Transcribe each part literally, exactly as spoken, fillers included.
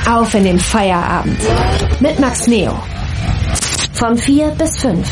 Auf in den Feierabend mit Max Neo. Von vier bis fünf.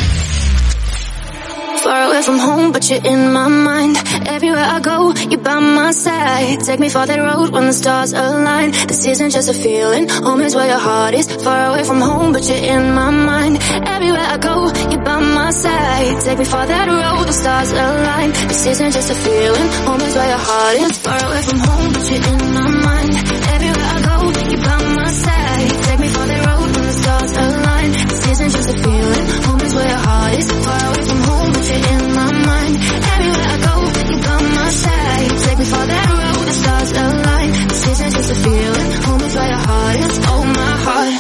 Far away from home, but you're in my mind. Everywhere I go, you're by my side. Take me for that road when the stars align. This isn't just a feeling, home is where your heart is. Far away from home, but you're in my mind. Everywhere I go, you're by my side. Take me for that road, the stars align. This isn't just a feeling, home is where your heart is. Far away from home, but you're in my mind. Everywhere I go, you're by my side. Take me for that road when the stars align. This isn't just a feeling, home is where your heart is. Far away from home, but you're in my mind. Everywhere I go, you're by my side. Take me for that road, the stars align. This isn't just a feeling, home is where your heart is. Oh, my heart.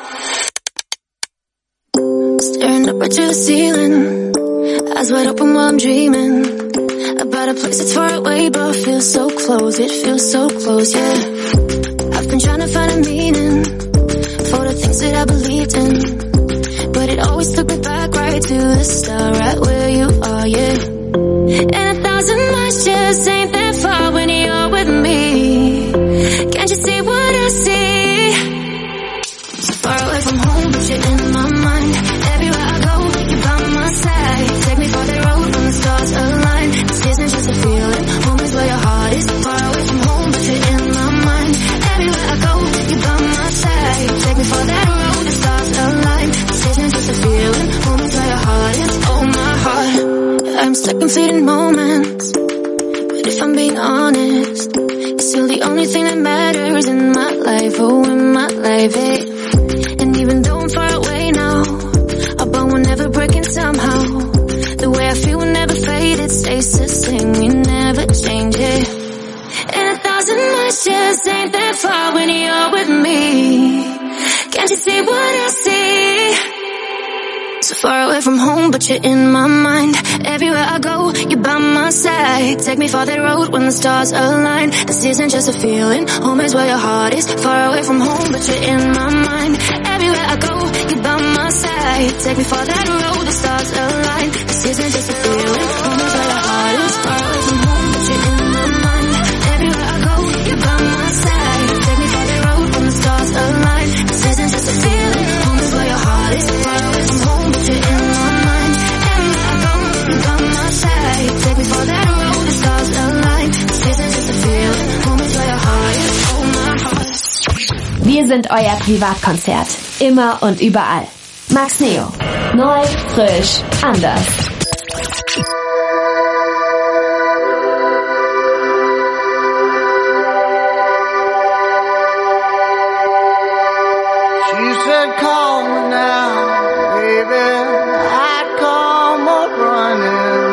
Staring up right to the ceiling, eyes wide open while I'm dreaming about a place that's far away but feels so close. It feels so close, yeah. I've been trying to find a meaning for the things that I believed in, but it always took me back right to the start, right where you are, yeah. And a thousand miles just ain't that far when you're with me. Can't you see what I see? So far away from home, but you're in my mind. Everywhere I go, you're by my side. Take me for that road when the stars align. This isn't just a feeling, home is where your heart is. Far away from home, but you're in my mind. Everywhere I go, you're by my side. Take me for that road, the stars align. This isn't just a feeling, home is where your heart is. Oh, my heart. I'm stuck in fleeting moments, but if I'm being honest, you're still the only thing that matters in my life. Oh, in my life, eh? And even though I'm far away now, our bond will never break in somehow. The way I feel will never fade, it stays the same, you never change it. And a thousand miles just ain't that far when you're with me. Can't you see what I see? So far away from home, but you're in my mind. Everywhere I go, you're by my side. Take me for that road when the stars align. This isn't just a feeling, home is where your heart is. Far away from home, but you're in my mind. Everywhere I go, you're by my side. Take me for that road, the stars align. This isn't just a feeling, home is where your heart is. Far away from home, but you're in my mind. Everywhere I go, you're by my side. Take me for that road when the stars align. This isn't just a feeling, home is where your heart is. Far away from home, but you're in my mind. Everywhere I go, you're by my side. Take me for that road, the stars align. This isn't just a feeling, home is where your heart is. Oh, my heart. Wir sind euer Privatkonzert. Immer und überall. Max Neo. Neu, frisch, anders. She said, call me now, baby. I'd come up running.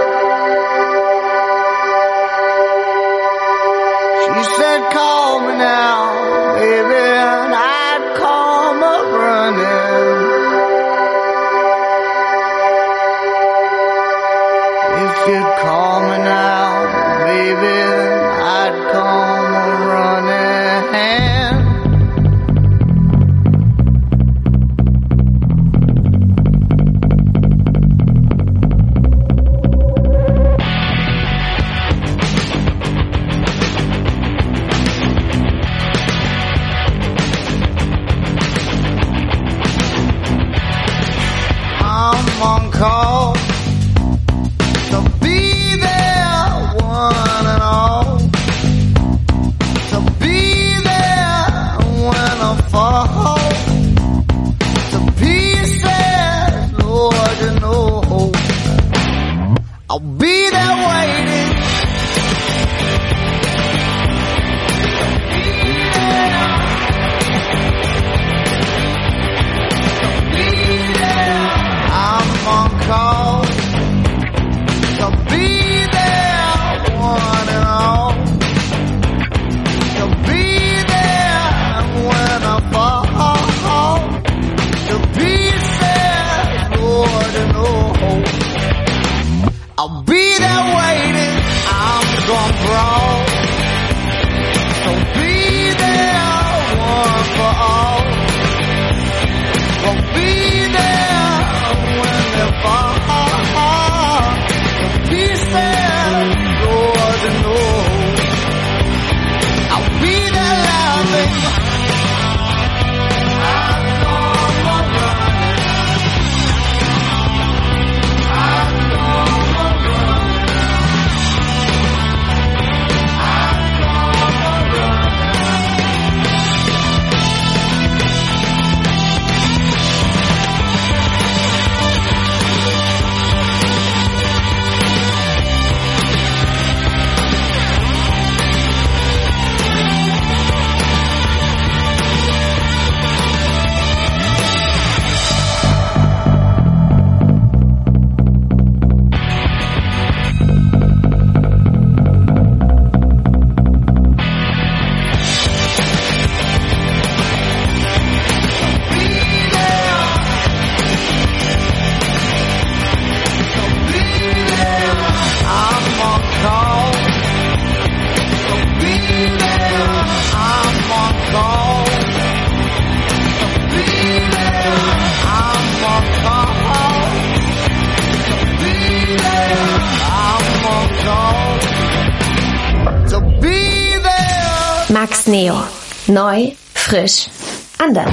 She said, call me now, baby, and I'd come up running. If you'd call me now, baby, then I'd come up running. On call to be there, one and all, to be there when I fall to pieces, Lord, you know, I'll be there waiting. Be there, be there. I'm on call. Neo. Neu, frisch, anders.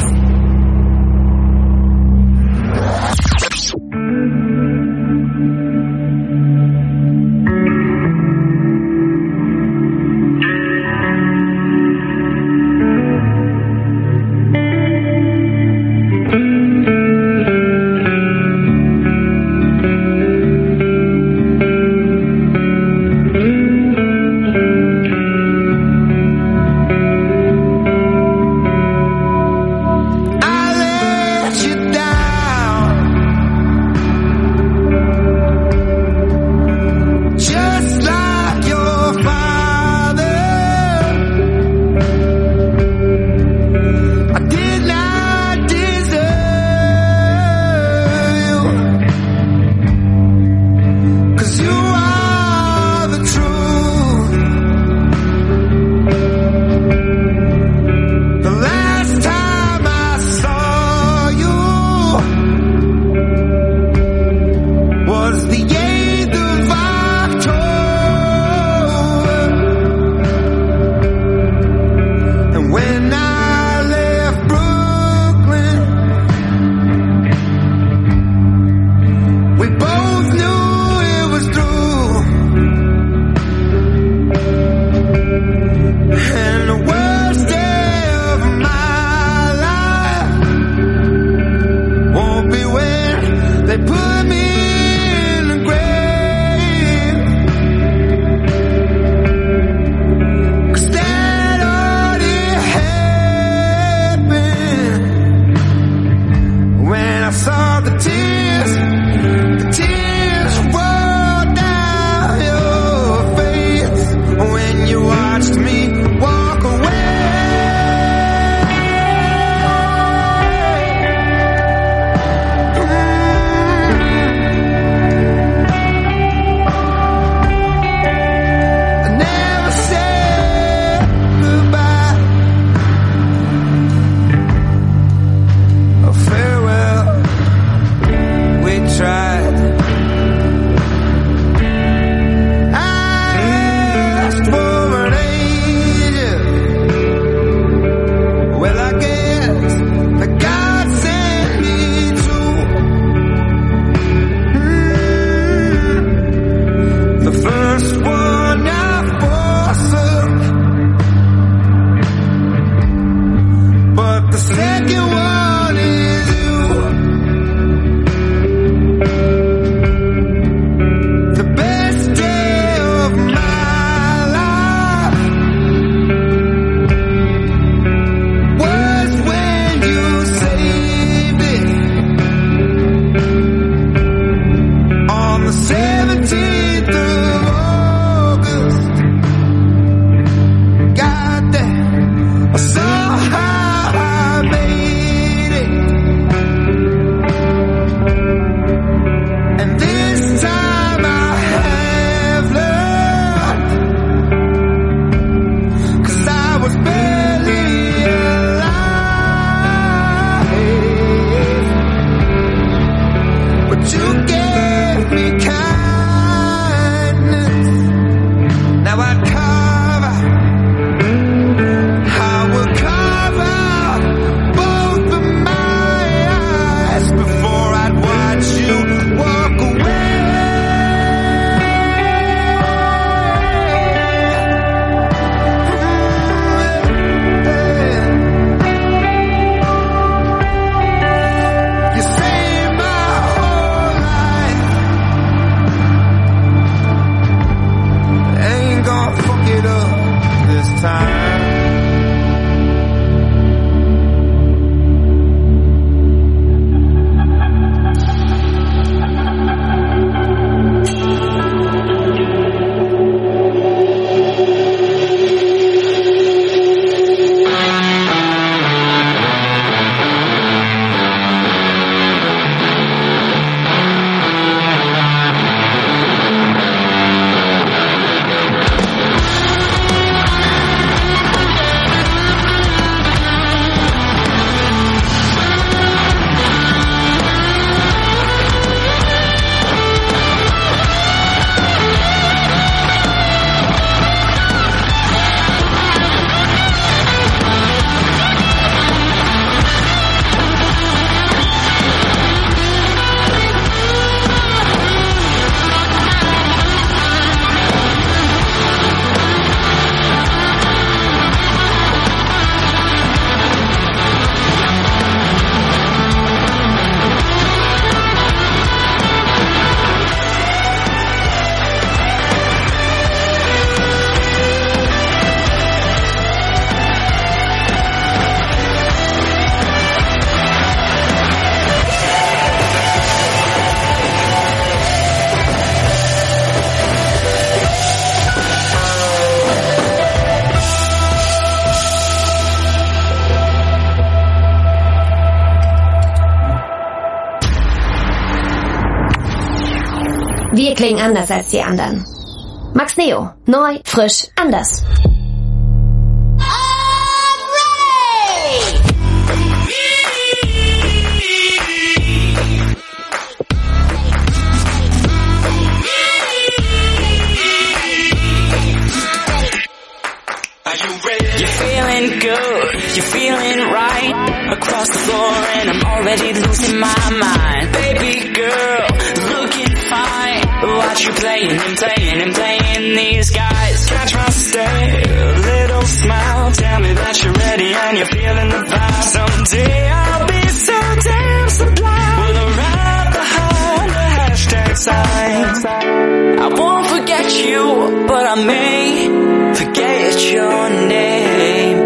Wir klingen anders als die anderen. Max Neo. Neu, frisch, anders. You're feeling good, you're feeling right. Across the floor and I'm already losing my mind. Baby girl, looking fine. Watch you playing and playing and playing these guys. Catch my stare, little smile. Tell me that you're ready and you're feeling the vibe. Someday I'll be so damn sublime. With a ride behind the hashtag sign. I won't forget you, but I may forget your name,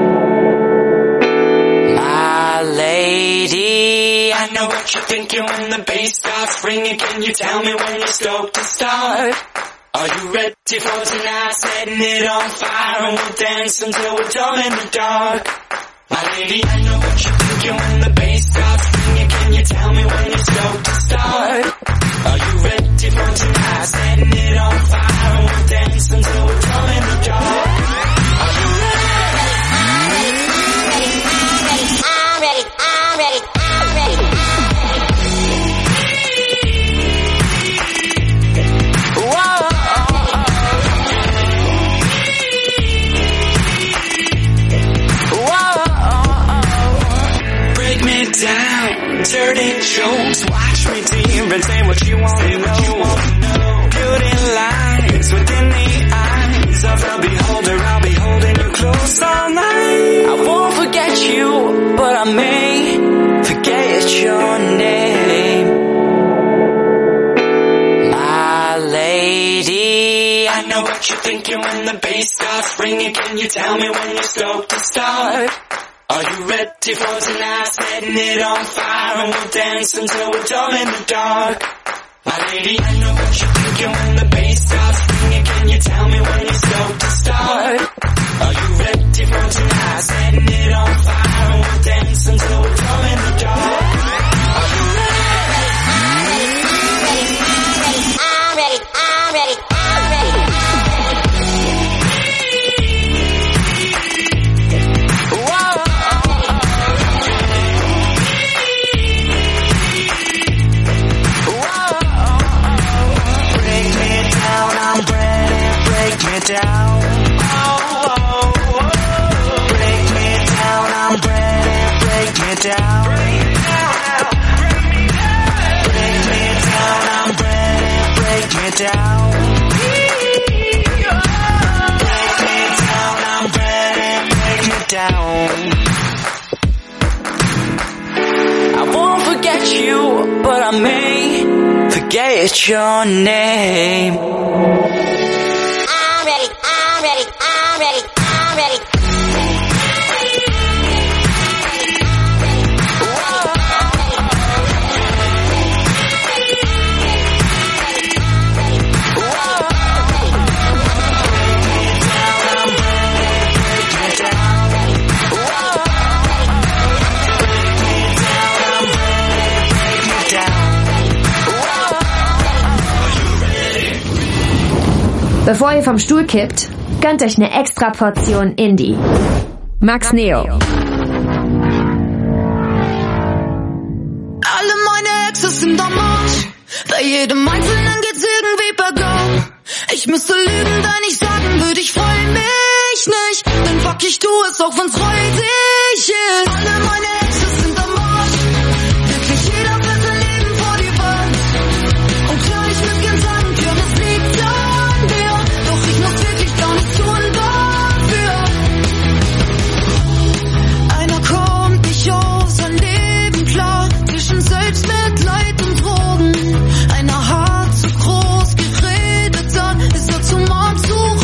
my lady. I know what you're thinking when the bass starts ringing. Can you tell me when you're stoked to start? Are you ready for tonight? Setting it on fire and we'll dance until we're dumb in the dark. My lady, I know what you're thinking when the bass starts ringing. Can you tell me when you're stoked to start? Are you ready for tonight? Setting it on fire and we'll dance until we're dumb in the dark. Are you ready? I'm ready, I'm ready, I'm ready. Whoa. Whoa. Break me down, dirty jokes. Watch me deep and say what you want to know. Beauty lines within the eyes of the beholder. I'll be holding you close all night. I won't forget you, but I may forget your name, my lady. I know what you're thinking when the bass starts ringing. Can you tell me when you're stoked to start? Are you ready for tonight? Setting it on fire and we'll dance until we're dumb in the dark. My lady, I know what you're thinking when the bass starts ringing. Can you tell me when you're stoked to start? Are you ready for tonight? Setting it on fire and we'll dance until we're dumb in the dark. Are you ready? I'm ready, I'm ready, I'm ready. Down. Oh, oh, oh. Break me down, I'm ready. Break me down. Break me down, I'm ready. Break me down. Break me down, I'm ready. Break me down. I won't forget you, but I may forget your name. Bevor ihr vom Stuhl kippt, gönnt euch eine extra Portion Indie. Max Neo. Alle meine Exes sind am Arsch. Bei jedem Einzelnen geht's irgendwie bergauf. Ich müsste lügen, wenn ich sagen würde, ich freu mich nicht. Denn fuck, ich tu es, auch wenn's räudig ist. Alle meine Exes sind am Arsch. Wirklich jeder wird sein Leben vor die Wand. Und klar, ich würd gern sagen, ja, das liegt an dir. Doch ich muss wirklich gar nichts tun dafür. Einer kommt nicht auf sein Leben klar. Zwischen Selbstmitleid und Drogen. Einer hat zu groß geredet, dann ist er zum Arm zu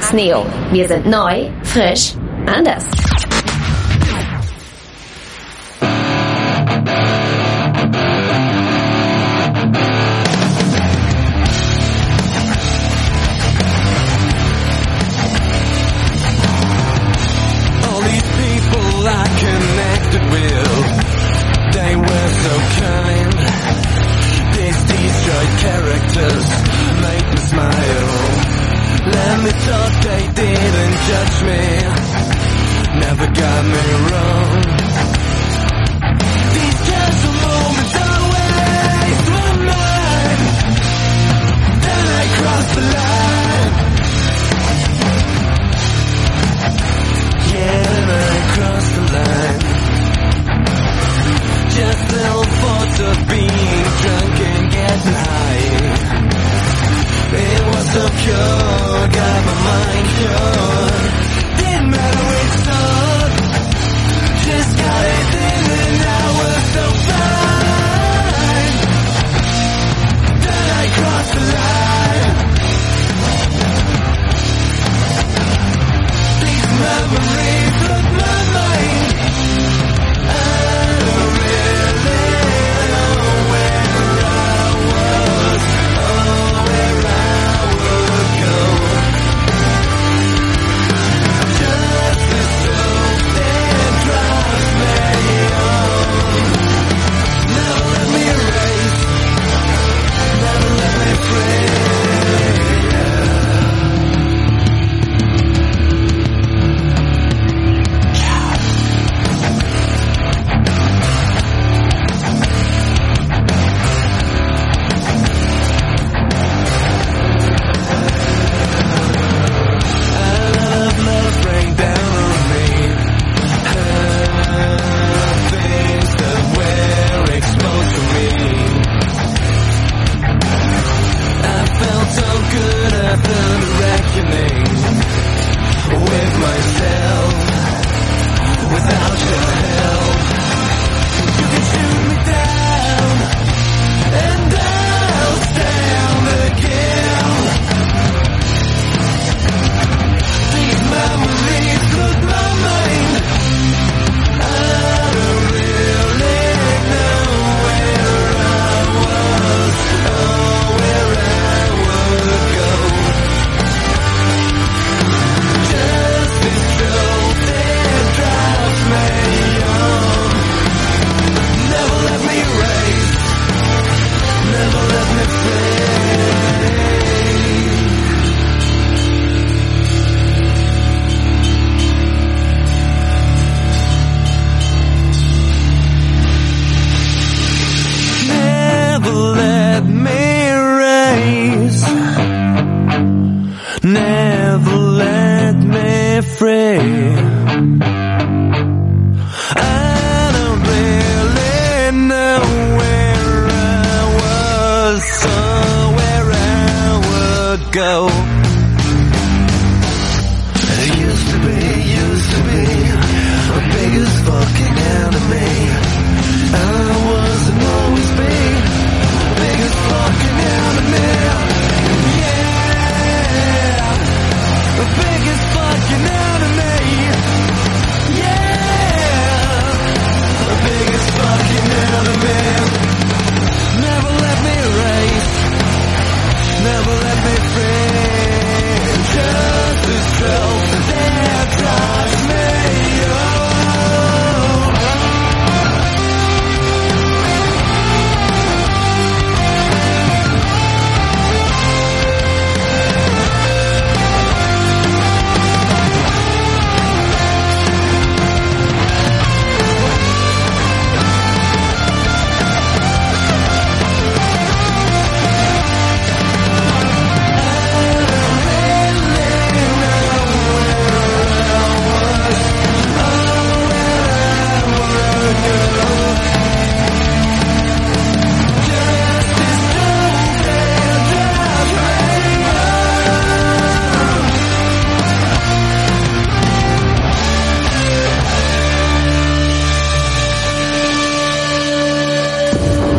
Max Neo. Wir sind neu, frisch, anders.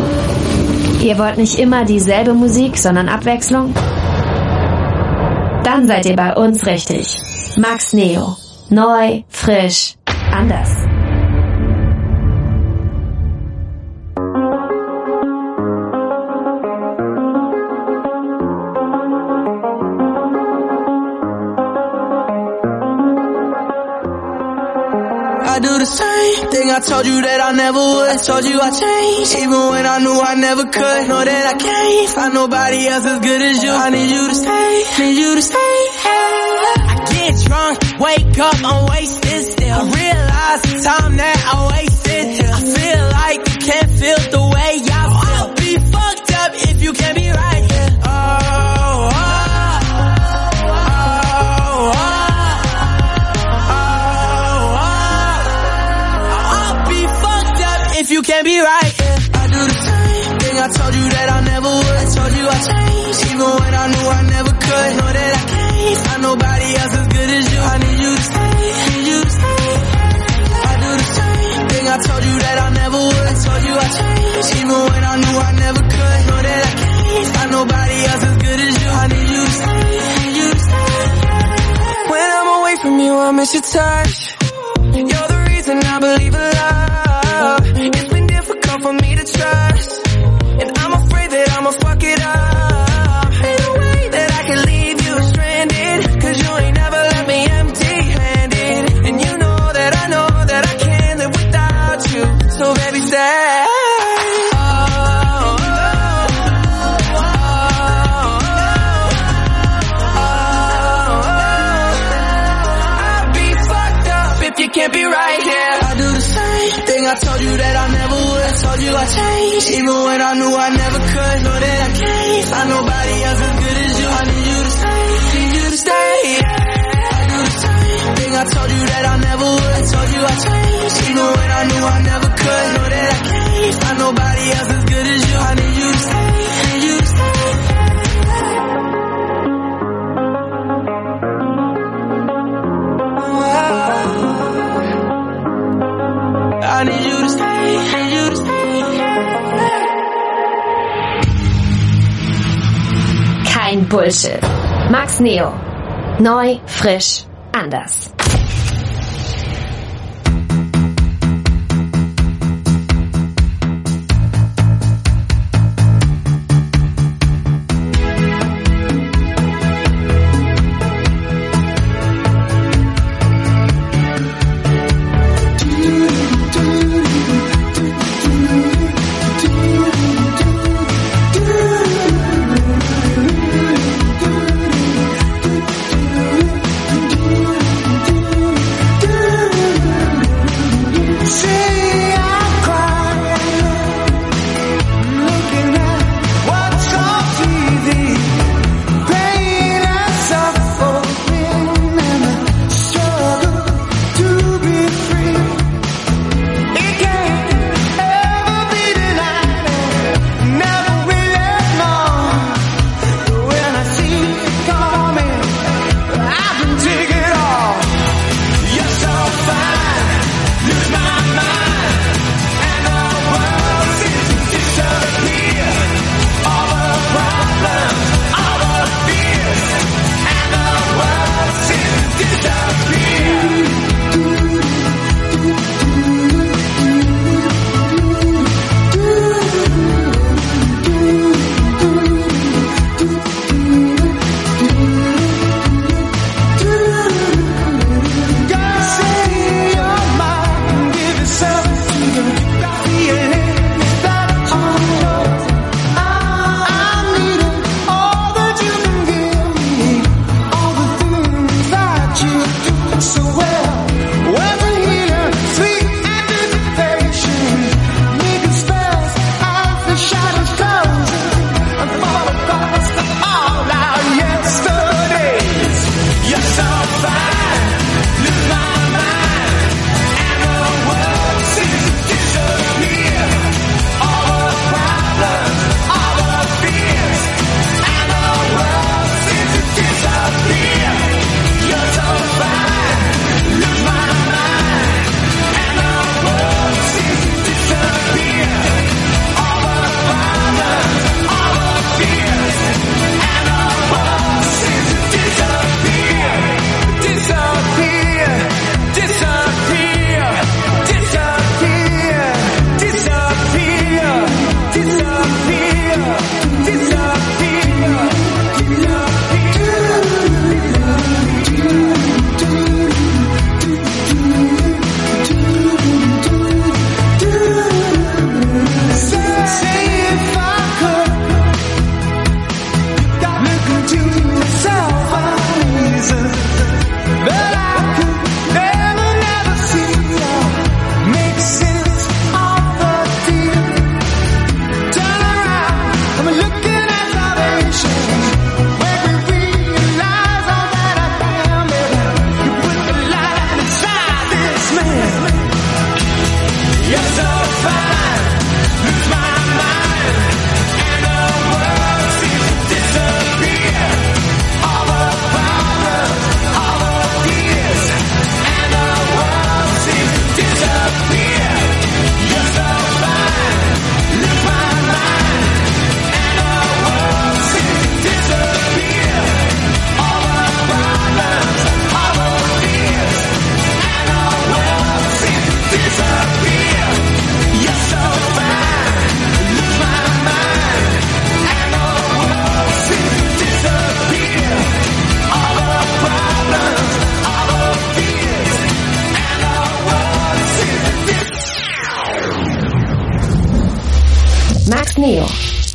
Ihr wollt nicht immer dieselbe Musik, sondern Abwechslung? Dann seid ihr bei uns richtig. Max Neo. Neu, frisch, anders. I do the same thing I told you that I never would. I told you I changed, even when I knew I never could. Know that I can't find nobody else as good as you. I need you to stay, need you to stay. I get drunk, wake up, I'm wasted still. I realize the time that I wasted here. I feel like you can't feel the way I feel. I'll be fucked up if you can't be right here. Oh, oh, oh, oh, oh. If you can't be right, yeah. I do the same thing I told you that I never would. I told you I changed, even when I knew I never could. Know that I can't find nobody else as good as you. I need you to stay, need you to stay. I do the same thing I told you that I never would. I told you I changed, even when I knew I never could. Know that I can't find nobody else as good as you. I need you to stay, need you to stay. When I'm away from you, I miss your touch. You're the reason I believe in love. It's been difficult for me to trust, and I'm afraid that I'ma fuck it up. Ain't no way that I can leave you stranded, cause you ain't never left me empty-handed. And you know that I know that I can't live without you, so baby stay. You can't be right here. I do the same thing I told you that I never would. I told you I changed, even when I knew I never could. Know that I can't find nobody else as good as you. I need you to stay, need you to stay. I do the same thing I told you that I never would. I told you I changed, even when I knew I never could. Know that I can't find nobody else as good as you. I need you to stay, need you to stay. I need you to stay, need you to stay. Kein Bullshit. Max Neo. Neu, frisch, anders. Do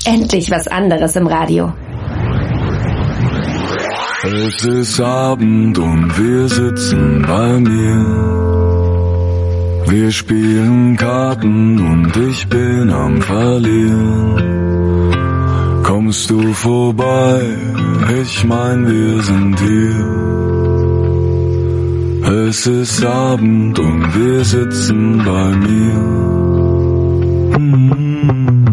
Endlich was anderes im Radio. Es ist Abend und wir sitzen bei mir. Wir spielen Karten und ich bin am Verlieren. Kommst du vorbei? Ich mein, wir sind hier. Es ist Abend und wir sitzen bei mir. Mm-hmm.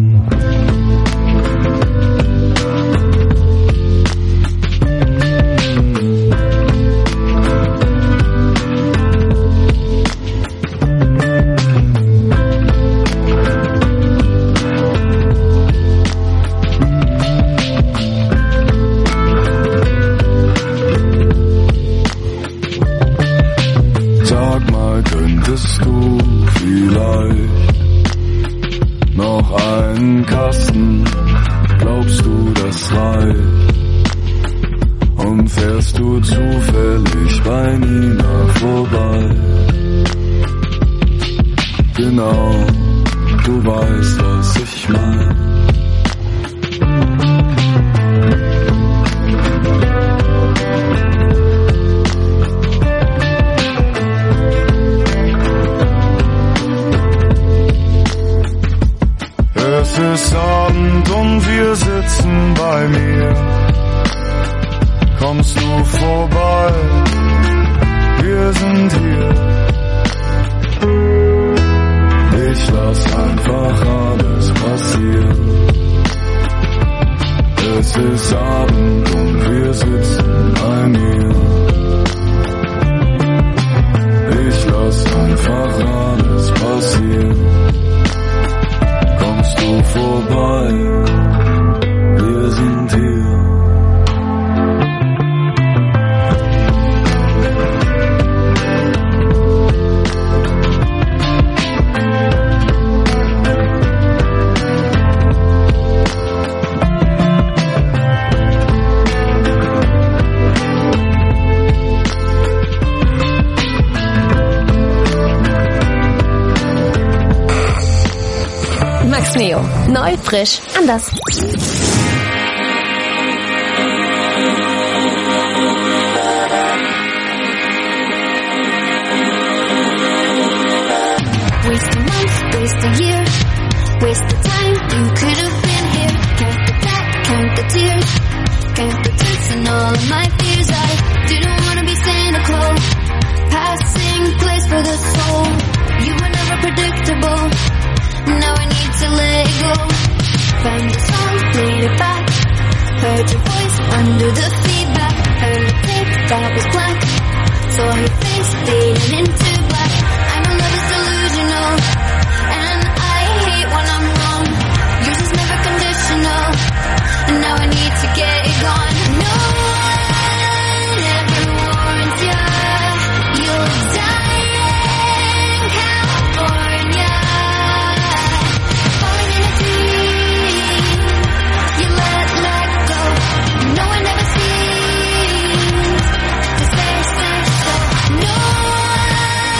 Max Neo. Neu, frisch, anders. Waste a month, waste a year, waste the time, you could have been here. Count the back, count the tears, count the truths and all of my fears. I didn't wanna be Santa Claus, passing place for the soul. You were never predictable, now I need to let it go. Found the song, played it back, heard your voice under the feedback. Heard the tape that was blank, saw your face fading into black. I know love is delusional, and I hate when I'm wrong. Yours is never conditional, and now I need to get it gone. No one ever warns ya, you'll die in California. Falling in a dream, you let, let go. No one ever seems to say, say so. No one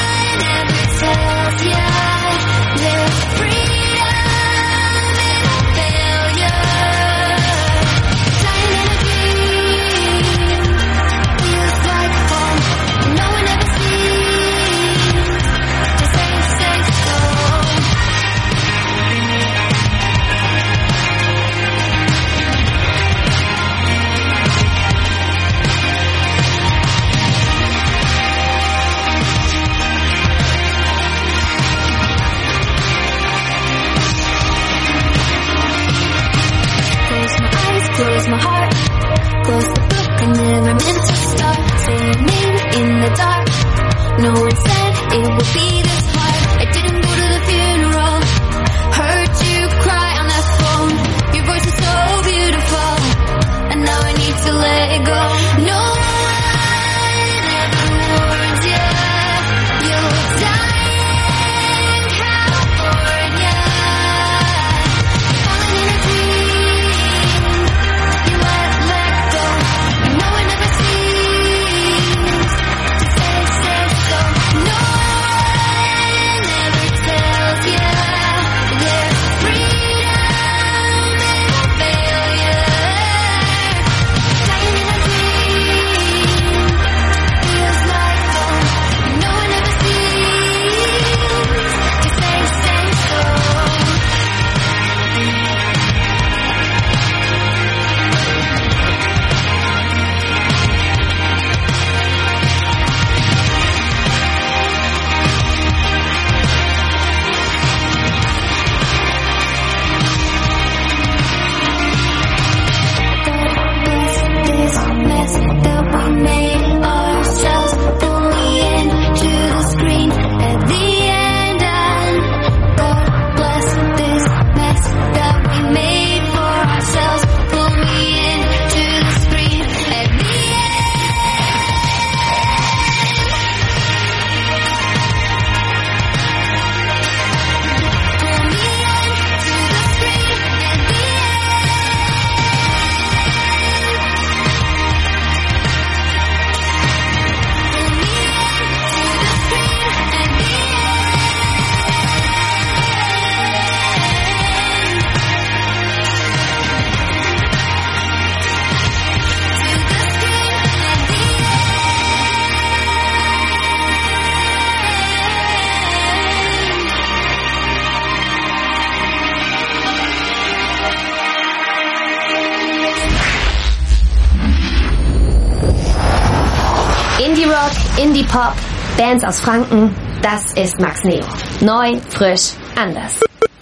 Indie-Pop, Bands aus Franken, das ist Max Neo. Neu, frisch, anders.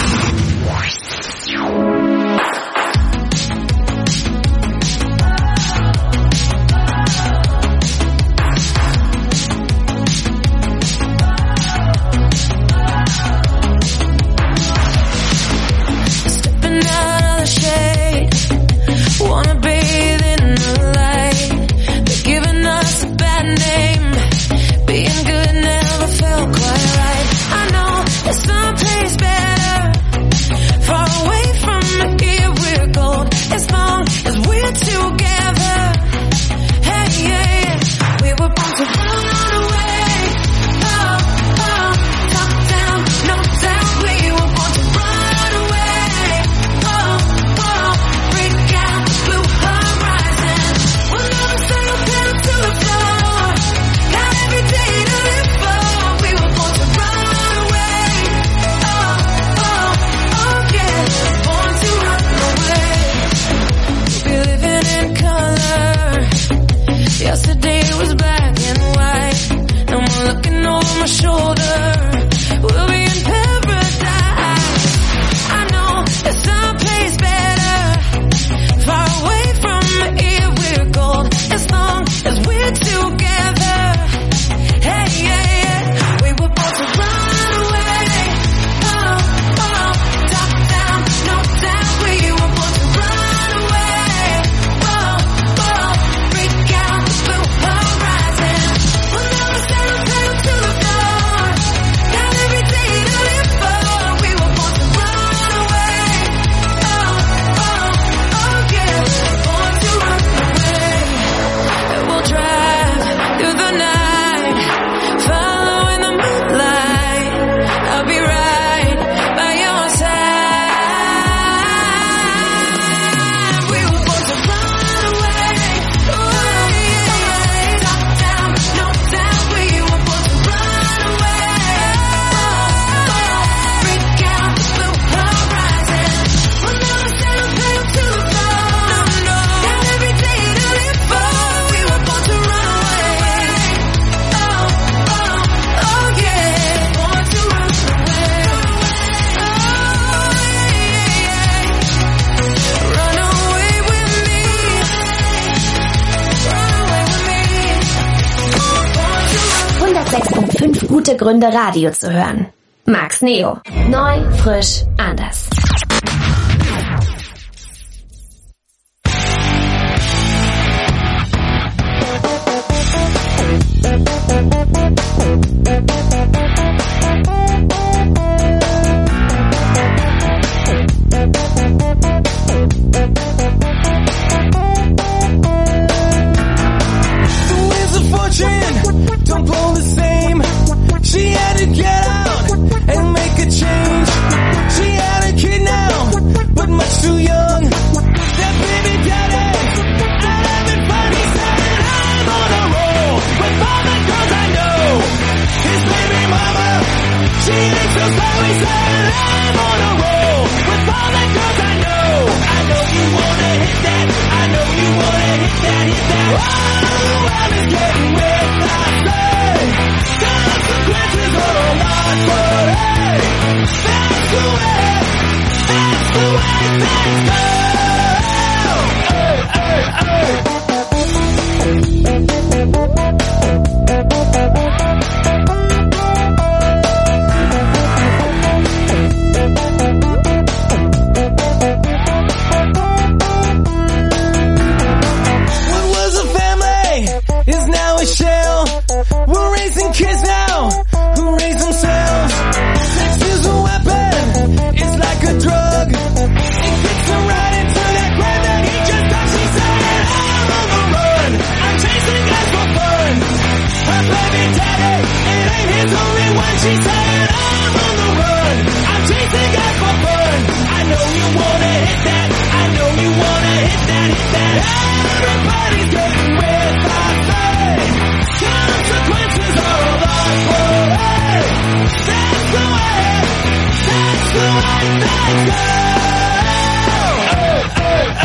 Gute Gründe, Radio zu hören. Max Neo. Neu, frisch, anders.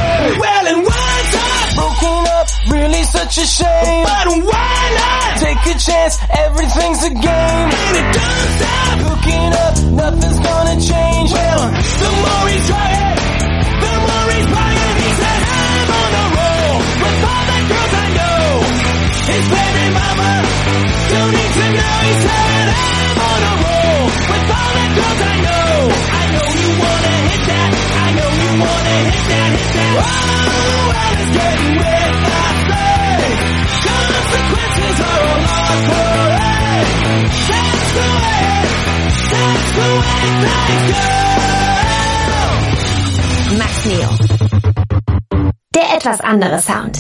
Well, and why not? Broken up, really such a shame. But why not? Take a chance, everything's a game. And it don't stop. Hooking up, nothing's gonna change. Well, the more we try it, the more he's buying. He said, I'm on a roll with all the girls I know. His baby mama don't need to know. He said, I'm on a roll with all the girls I know. I know you wanna hit that. I know you wanna hit that, hit that. Oh, well, it's getting with I say. Consequences are a lost parade. That's the way, that's the way things go. Max Neo. Der etwas andere Sound.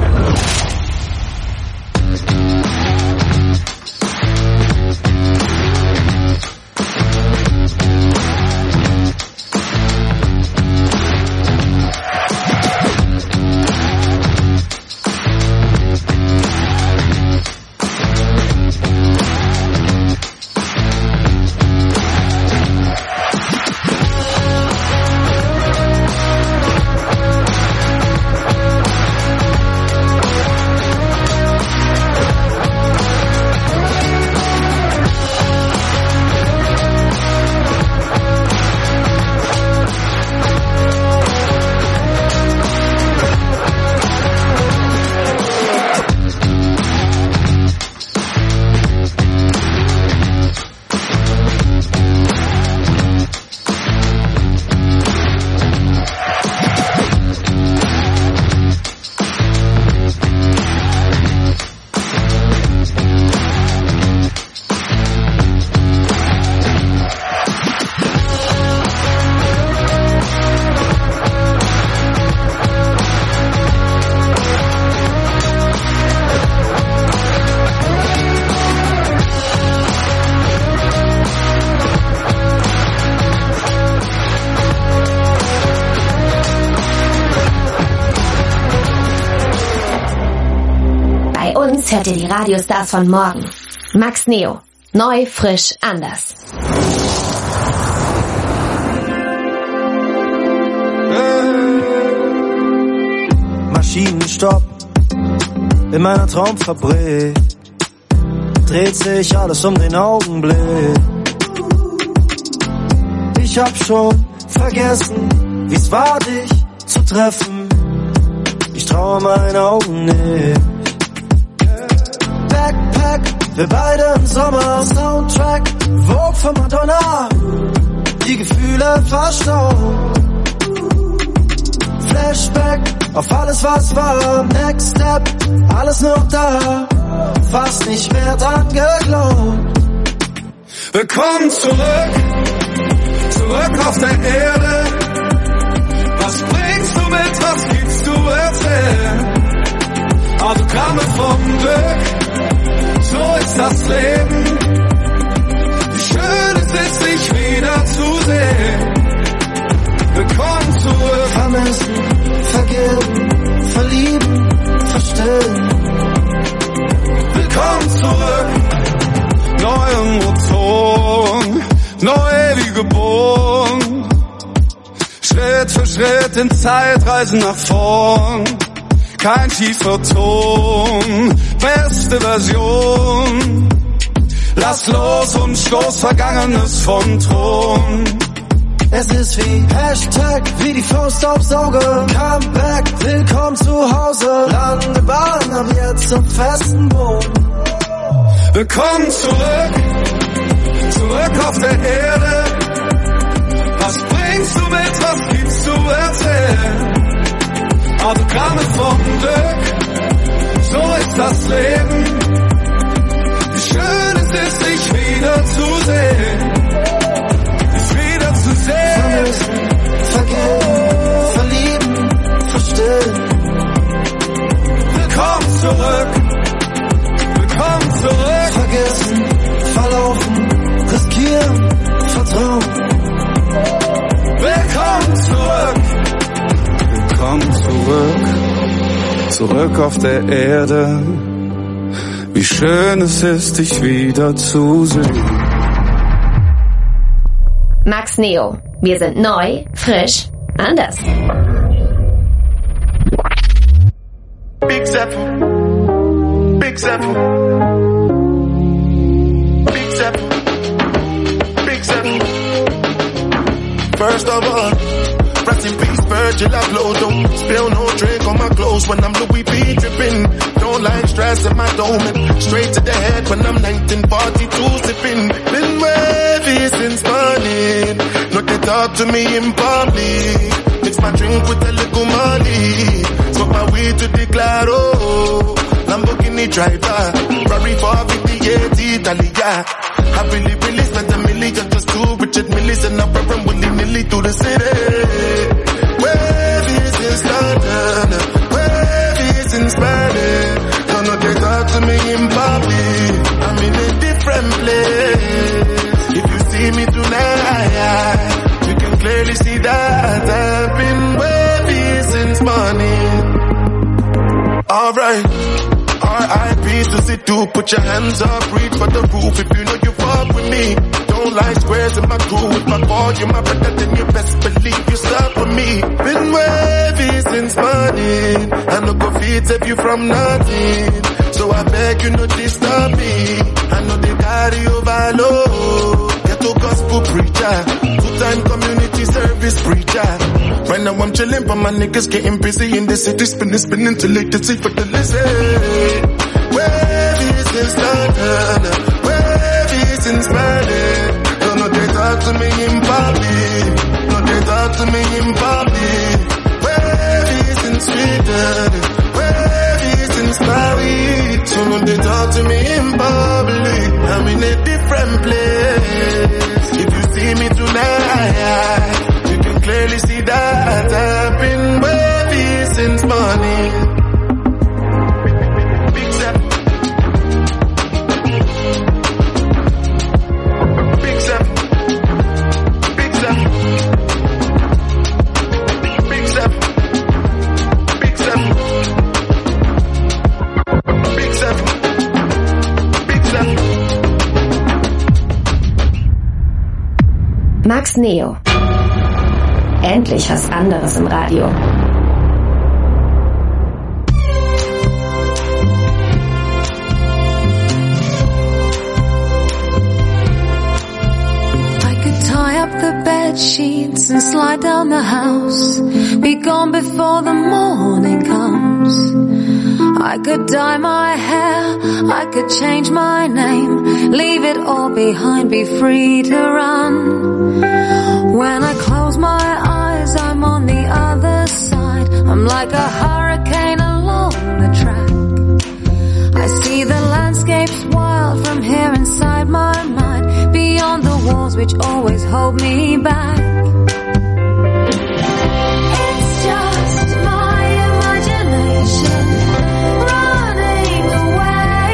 Hört ihr die Radiostars von morgen. Max Neo. Neu, frisch, anders. Maschinenstopp in meiner Traumfabrik. Dreht sich alles um den Augenblick. Ich hab schon vergessen, wie's war, dich zu treffen. Ich traue meinen Augen nicht. Backpack, wir beide im Sommer. Soundtrack, Vogue von Madonna. Die Gefühle verstaut. Flashback auf alles, was war. Next Step, alles noch da. Fast nicht mehr dran geglaubt. Willkommen zurück, zurück auf der Erde. Was bringst du mit, was gibst du erzählen? Autogramme vom Glück, so ist das Leben. Wie schön es ist, dich wieder zu sehen. Willkommen zurück. Vermissen, vergeben, verlieben, verstehen. Willkommen zurück. Neue Emotionen, neu wie geboren. Schritt für Schritt in Zeitreisen nach vorn. Kein tiefer Ton, beste Version. Lass los und stoß Vergangenes vom Thron. Es ist wie Hashtag, wie die Faust aufs Auge. Comeback, willkommen zu Hause. Landebahn, ab jetzt zum festen Boden. Willkommen zurück, zurück auf der Erde. Was bringst du mit, was gibst du erzählen? Autogramme vom Glück, so ist das Leben. Wie schön es ist, dich wieder zu sehen. Dich wieder zu sehen. Vermissen, vergeben, verlieben, verstehen. Willkommen zurück, willkommen zurück. Vergessen, verlaufen, riskieren, vertrauen. Willkommen zurück. Willkommen zurück, zurück auf der Erde. Wie schön es ist, dich wieder zu sehen. Max Neo. Wir sind neu, frisch, anders. Big Zephyr, Big Zephyr. first of all. Rest in peace, Virgil Abloh. Don't spill no drink on my clothes when I'm Louis V dripping. Don't like stress in my dome. Straight to the head when I'm nineteen forty-two sipping. Been wavy since morning. No, they talk to me in public. Mix my drink with a little money. Smoke my weed to the claro. Lamborghini driver. Ferrari four fifty-eight Italia. I really, really spent a million just to Richard Millis and I run willy-nilly through the city. Wavy since London. Wavy since Paris. Don't know they talk to me in public. I'm in a different place. If you see me tonight, you can clearly see that I've been wavy since morning. Alright, R I P to sit to put your hands up, reach for the roof if you know you fuck with me. Don't like squares in my crew, with my ball, you're my brother, then you best believe you stuck with me. Been wavy since morning, I no go feed save you from nothing. So I beg you not disturb me, I know they carry overload. Get to gospel preacher, two-time community service preacher. Right now I'm chilling, but my niggas getting busy in the city, spinning, spinning till late to see for the lizard. Wavy since London, wavy since Paris. Don't know they talk to me in public, no they talk to me in public. Wavy since Sweden, wavy since Paris. Don't know they talk to me in public. I'm in a different place. If you see me tonight, you can clearly see that I've been wavy since morning. Big step. Big step. Big step. Big step. Big step. Big step. Big step. Max Neo. Endlich was anderes im Radio. I could tie up the bed sheets and slide down the house, be gone before the morning comes. I could dye my hair, I could change my name, leave it all behind, be free to run. When I close my eyes, I'm on the other side. I'm like a hurricane along the track. I see the landscapes wild from here inside my mind, beyond the walls which always hold me back. It's just my imagination running away.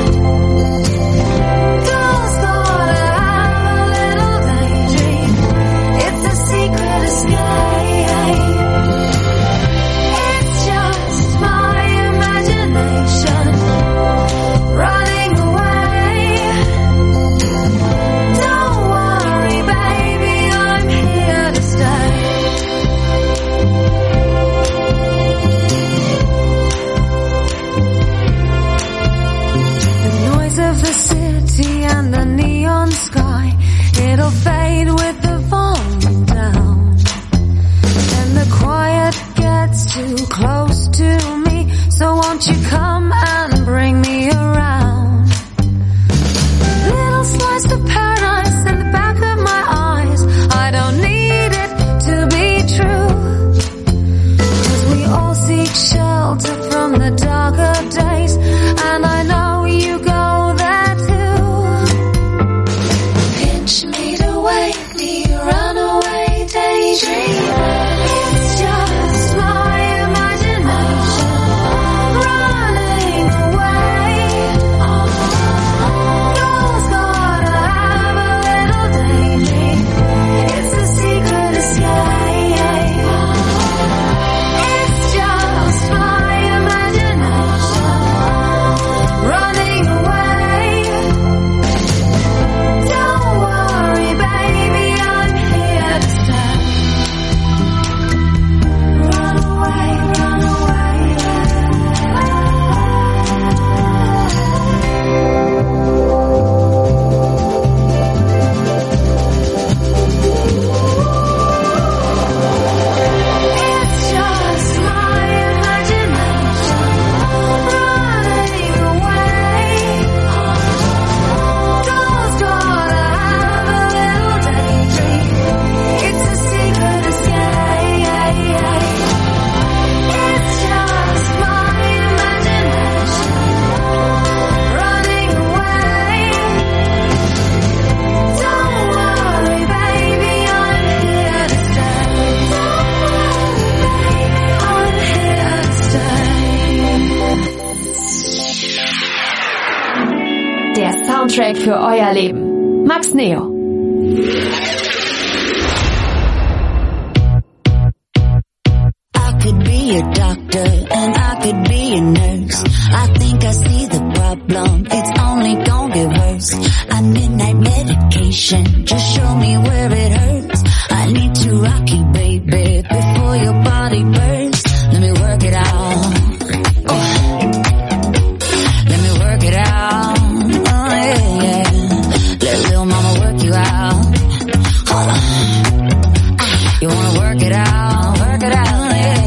Girls gotta have a little daydream. It's a secret escape. It's just my imagination running away. Don't worry, baby, I'm here to stay. The noise of the city and the neon sky, it'll fade with the volume down. And the quiet gets too close to me, so won't you come and bring me around? Little slice of paradise in the back of my eyes, I don't need it to be true. 'Cause we all seek shelter from the darker days, and I know you go there too. Pinch me to wake me, run away, daydream. It's just my imagination running away. Girls gotta have a little daydream. It's a secret escape. It's just my imagination Soundtrack für euer Leben. Max Neo. I could be a doctor and I could be a nurse. I think I see the problem, it's only gonna get worse. I midnight medication, just show me where it hurts. I need to rock you, baby, before your body bursts. Let me work it out. Oh. Let me work it out. Oh yeah, yeah. Let little mama work you out. Hold on. Ah, you wanna work it out? Work it out.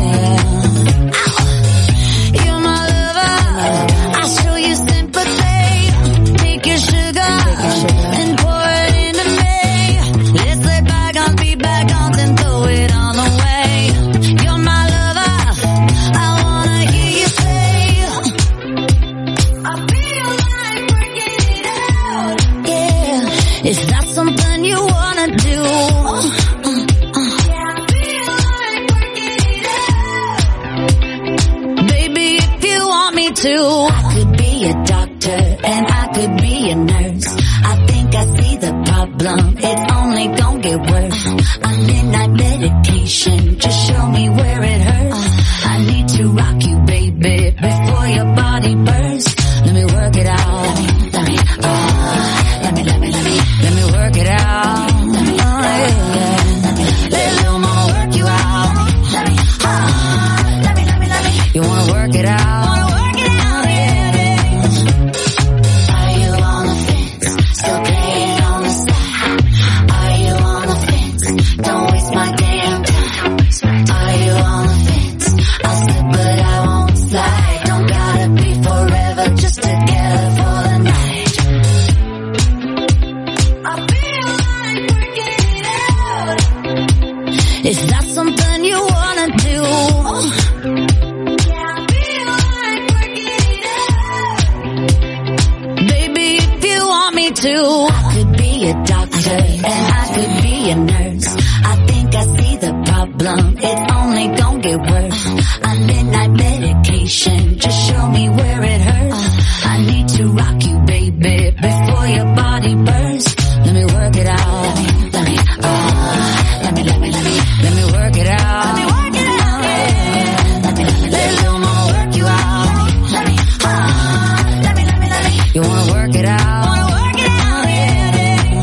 Is that something you wanna do? Uh, uh. Baby, if you want me to, I could be a doctor and I could be a nurse. I think I see the problem, it's only gonna get worse. A midnight medication, just show me where it hurts. I need to rock you, baby, before your body bursts. Let me work it out. Let me, uh, let me, let me, let me. Let me work it out. Oh, yeah. Let little mama work you out. Let me, uh, let me, let me, let me. You wanna work it out? Wanna work it out, yeah. Are you on the fence? Still playing on the side? Are you on the fence? Don't waste my damn time. Are you on the fence? I'll slip but I won't slide. Don't gotta be forever, just together for the night. Is that something you wanna do? Yeah, I feel like working it out. Baby, if you want me to, I could be a doctor and I could be a nurse. I think I see the problem, it's only gonna get worse. A midnight medication, just show me where it hurts. I need to rock you, baby, before your body bursts. Let me work it out. Let me, uh, let me, let me, let me. Let me work it out. Let me work it out. Yeah. Let me, let me, let little mama work you out. Let me, uh, let me, let me, let me. You wanna work it out? Wanna work it out, yeah.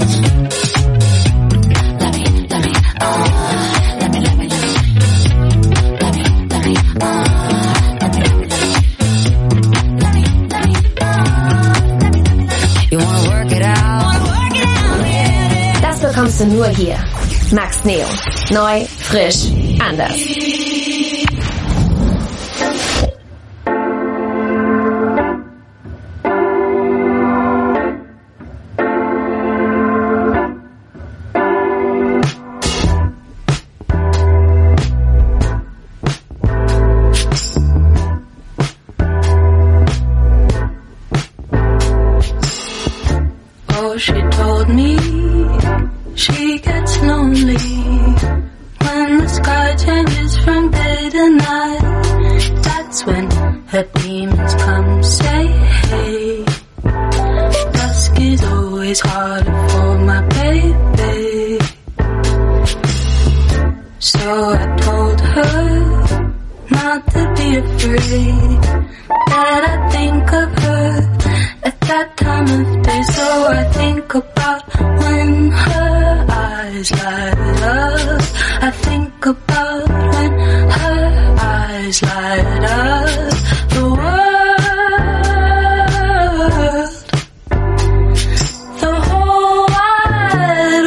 Let me, let me, uh, let me, let me, let me. Let me, let me, uh, let me, let me, let me. Let me, let me, uh, let me, let me, let me. You wanna work it out? Wanna work it out, yeah. Das bekommst du nur hier. Max Neo. Neu, frisch, anders. Oh, she told me she gets lonely when the sky changes from day to night. That's when her demons come say hey. Dusk is always harder for my baby. So I told her not to be afraid, that I think of her at that time of day. So I think about when her eyes light up. I think about when her eyes light up. The world, the whole wide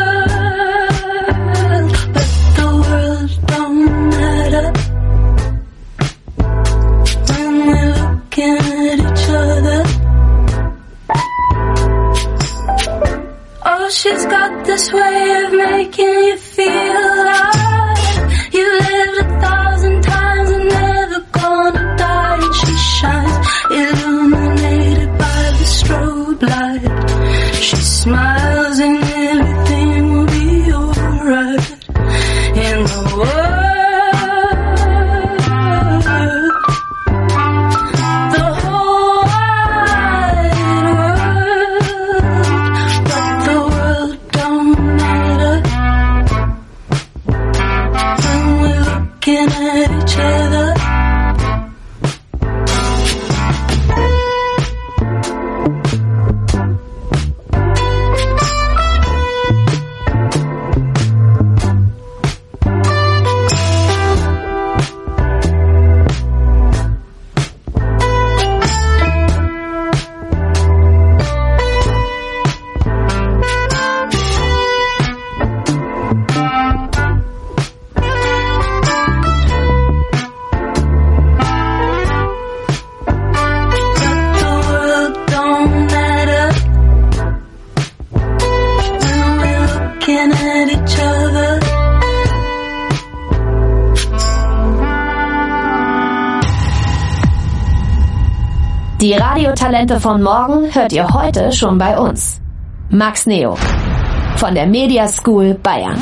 world, but the world don't matter when we're looking at each other. Oh, she's got this way of making you feel alive. You lived a thousand times and never gonna die. Die Radiotalente von morgen hört ihr heute schon bei uns. Max Neo von der Media School Bayern.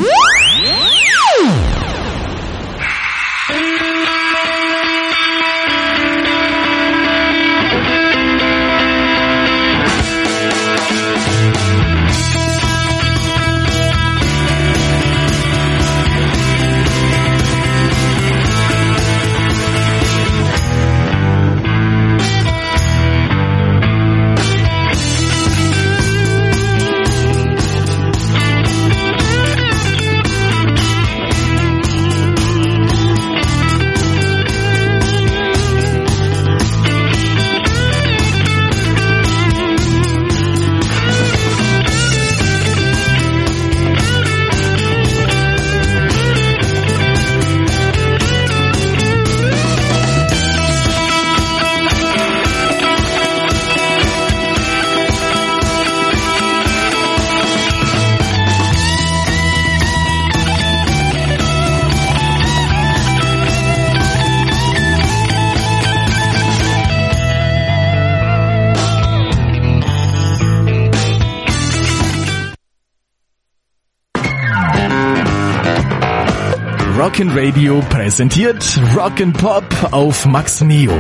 Rockin' Radio präsentiert Rock'n Pop auf Max Neo.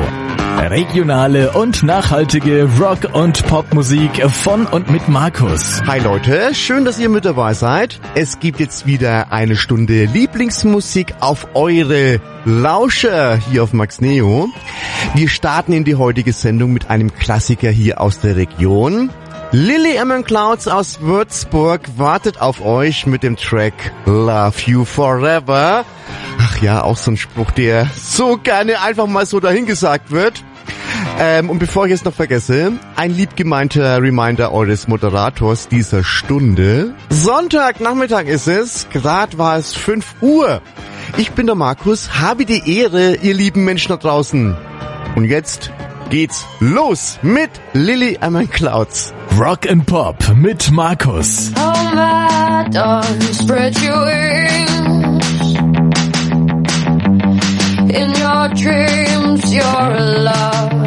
Regionale und nachhaltige Rock- und Popmusik von und mit Markus. Hi Leute, schön, dass ihr mit dabei seid. Es gibt jetzt wieder eine Stunde Lieblingsmusik auf eure Lauscher hier auf Max Neo. Wir starten in die heutige Sendung mit einem Klassiker hier aus der Region. Lily Amon Clouds aus Würzburg wartet auf euch mit dem Track Love You Forever. Ach ja, auch so ein Spruch, der so gerne einfach mal so dahingesagt wird. Ähm, und bevor ich es noch vergesse, ein liebgemeinter Reminder eures Moderators dieser Stunde. Sonntagnachmittag ist es, gerade war es fünf Uhr. Ich bin der Markus, habe die Ehre, ihr lieben Menschen da draußen. Und jetzt geht's los mit Lily Amon Clouds. Rock and Pop mit Markus. Oh my darling, spread your wings. In your dreams, you're alive.